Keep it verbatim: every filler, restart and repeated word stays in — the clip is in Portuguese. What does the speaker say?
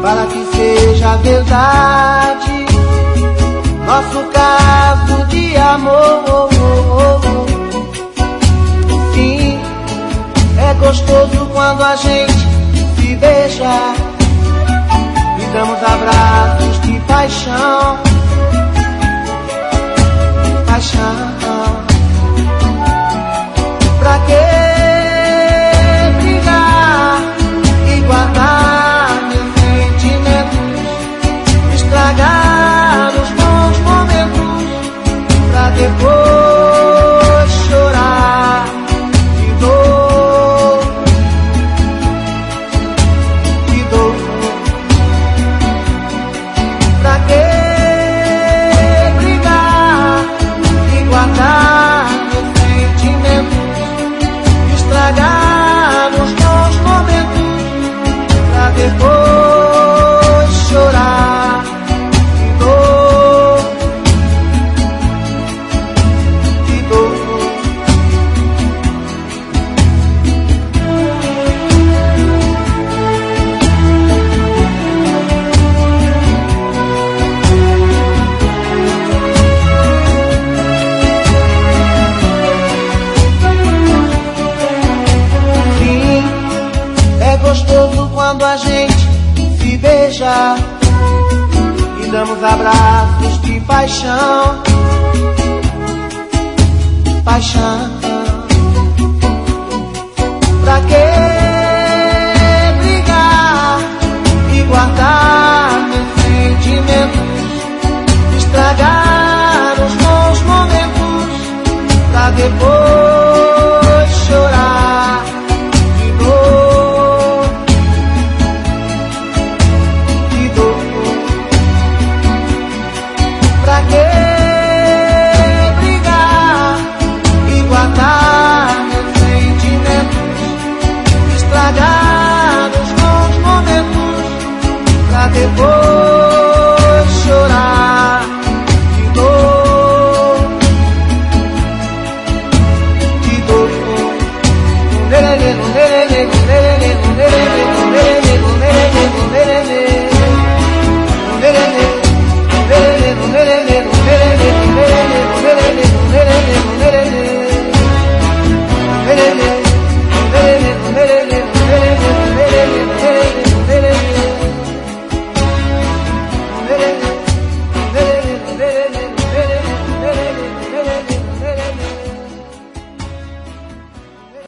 para que seja verdade nosso caso de amor. Sim, é gostoso quando a gente se beija e damos abraços de paixão. Paixão. Pra que brigar e guardar meus sentimentos, estragar os bons momentos pra depois chorar de dor, de dor. Pra que brigar e guardar meus sentimentos, estragar os bons momentos pra depois chorar de dor, de dor. Sim, é gostoso quando a gente se beija e damos abraços de paixão. Paixão. Pra que brigar e guardar meus sentimentos, estragar os bons momentos pra depois chorar de dor, de dor. Pra que brigar e guardar meus sentimentos, estragar os bons momentos pra depois chorar de dor, de dor. Lelele, lelele, lelele, lelele.